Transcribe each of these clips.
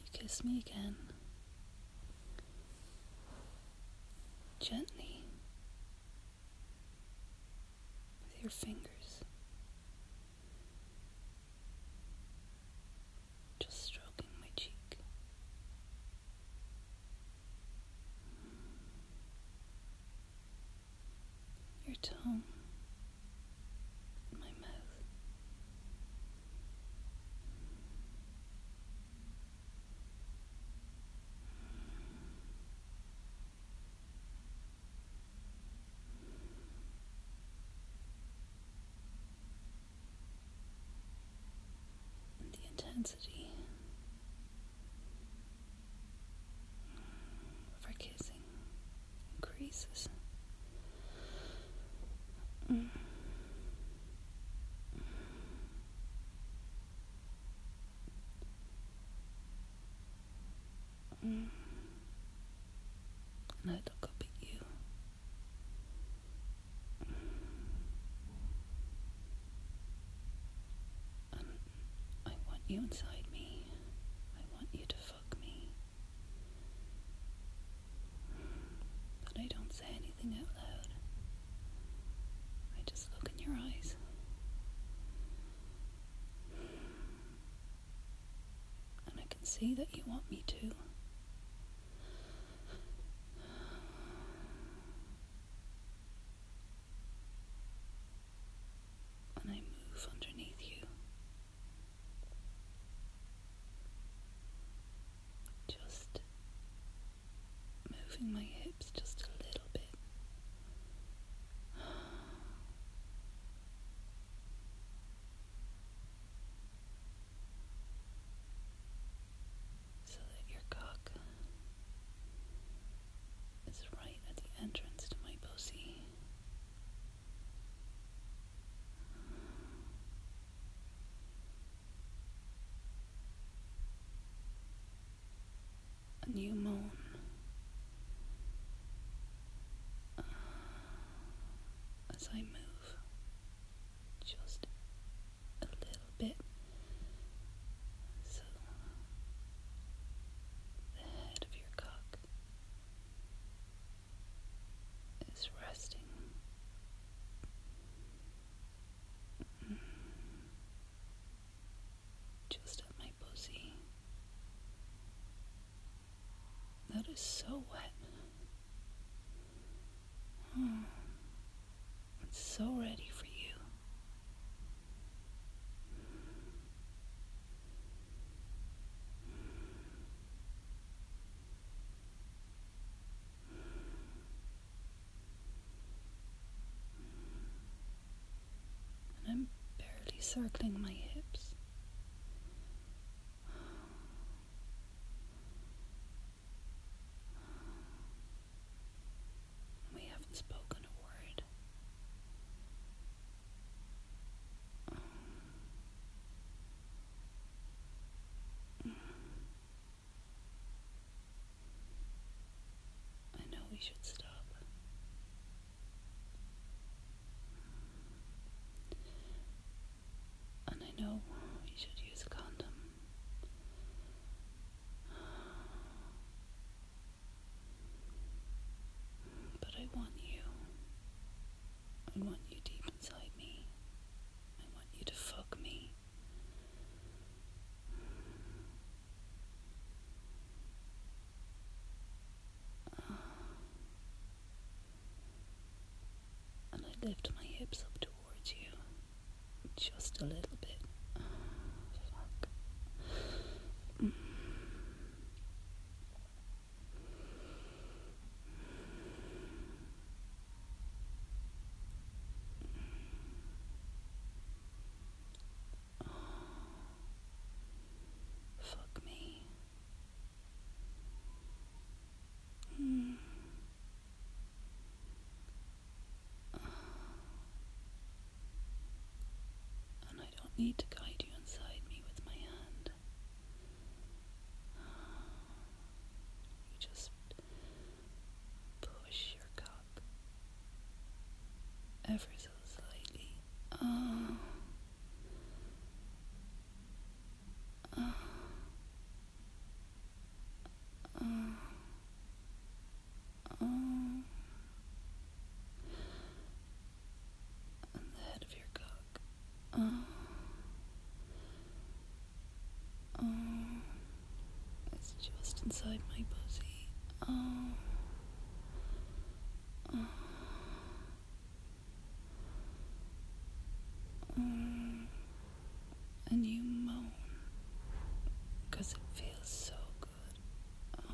kiss me again, gently, with your fingers, just stroking my cheek. Your tongue in my mouth. And the intensity of our kissing increases. And I look up at you. And I want you inside me. I want you to fuck me. But I don't say anything out loud. I just look in your eyes. And I can see that you want me to. And I move underneath you. Just moving my hips just a little bit. So that your cock is right at the entrance to my pussy. And you moan. As I move just a little bit, so the head of your cock is resting just at my pussy. That is so wet. It's so ready for you. And I'm barely circling my hips. We haven't spoken a word. I know we should stop. And I know we should use a condom. But I want you. I want you deep inside me. I want you to fuck me. And I lift my hips up towards you. Just a little bit. Fuck. Fuck me. And I don't need to guide you inside me with my hand. You just push your cock ever so slightly. deep inside my pussy. Oh. Oh. And you moan, 'cause it feels so good. Oh.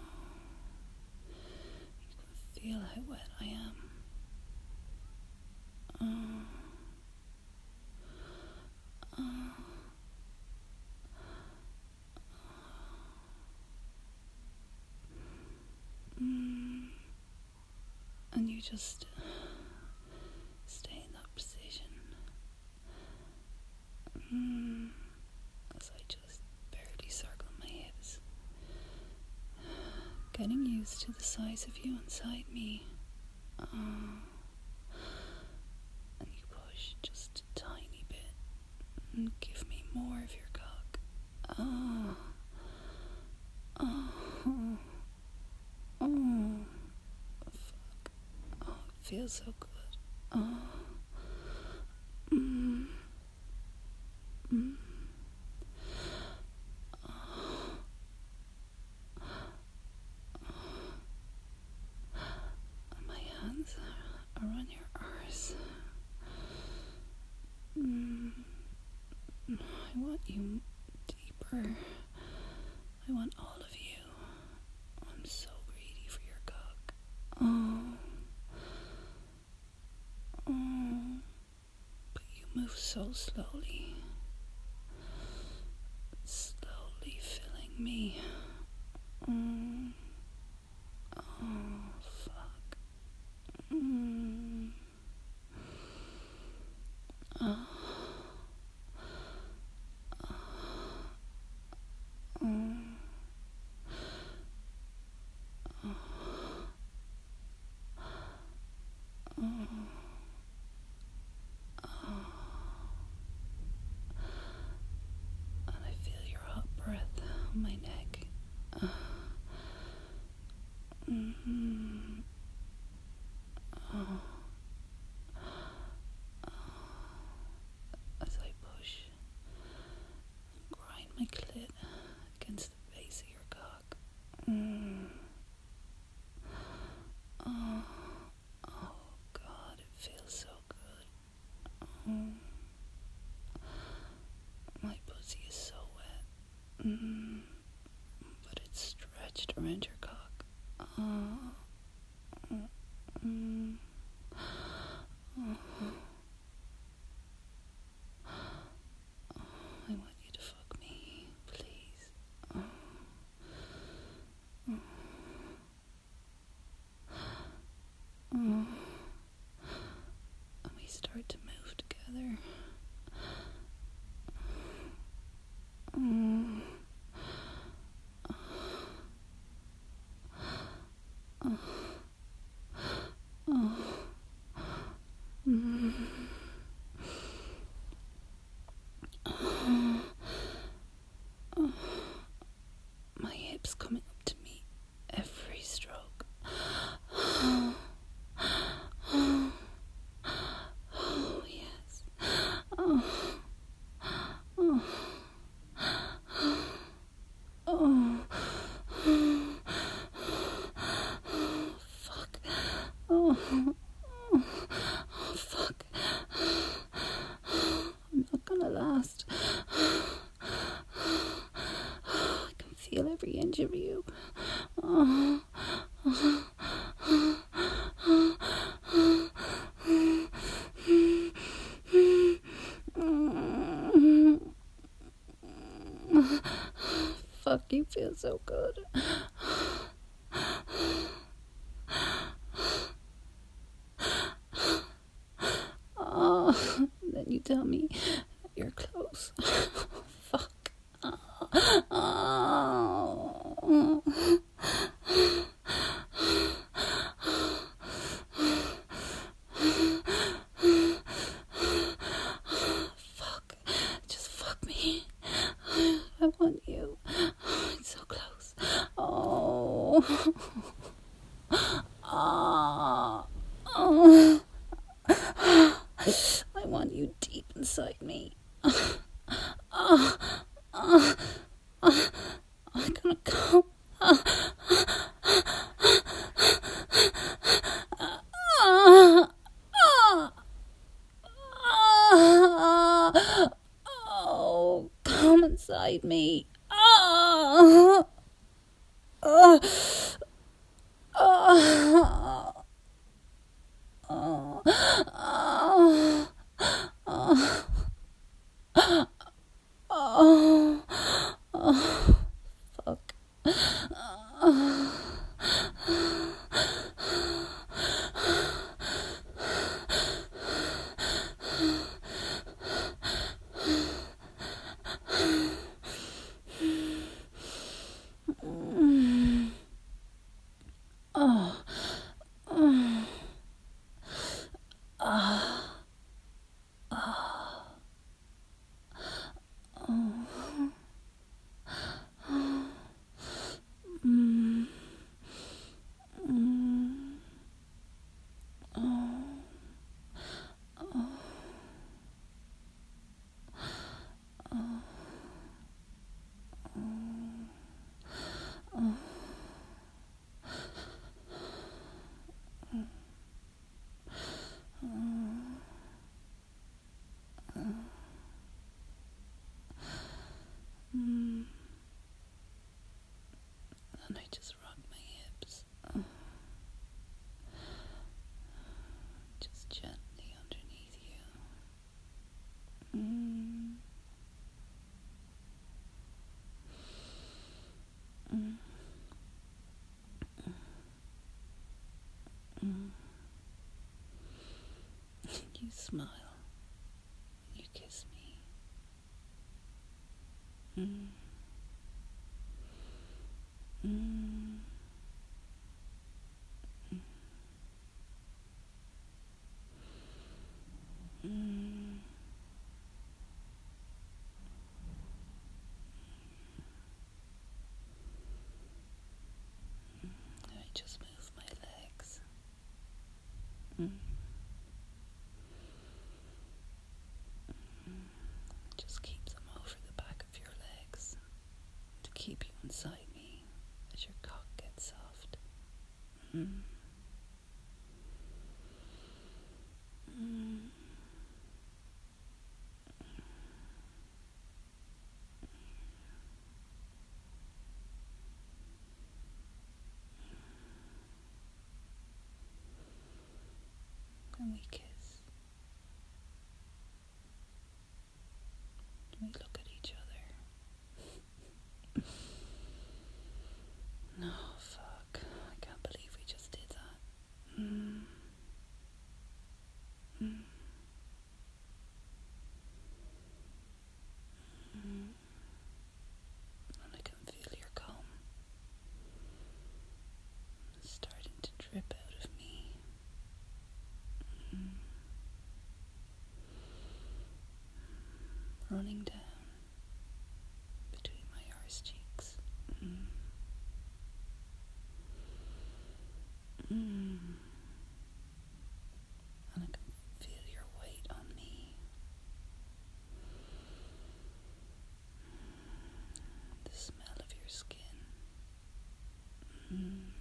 You can feel how wet I am. Oh. Oh. And you just stay in that position. As I just barely circle my hips, getting used to the size of you inside me. And you push just a tiny bit and give me more of your cock. Oh. Oh. Oh. Fuck. Oh, it feels so good. Oh. My hands are on your arse. I want you deeper. I want all of you. I'm so greedy for your cock. Oh. Oh. But you move so slowly. Slowly filling me. Oh, fuck. Oh. And I feel your hot breath on my neck. As I push and grind my clit against the base of your cock. Oh God, it feels so good. My pussy is so wet, but it's stretched around your cock. I want you to fuck me, please. And we start to move together. My hips coming up to me every stroke. Oh yes. Oh. Fuck. Oh, fuck. I'm not gonna last. I can feel every inch of you. Fuck, you feel so good. Then you tell me you're close. Fuck. Fuck. Just fuck me. I want you. It's so close. Oh. Fuck. And I just rock my hips, just gently underneath you. You smile, you kiss me. I just move my legs. Just keep them over the back of your legs to keep you inside me as your cock gets soft. And we kiss. We look at each other. No, fuck. I can't believe we just did that. And I can feel your cum starting to drip out of me. Running down between my arse cheeks. And I can feel your weight on me. The smell of your skin.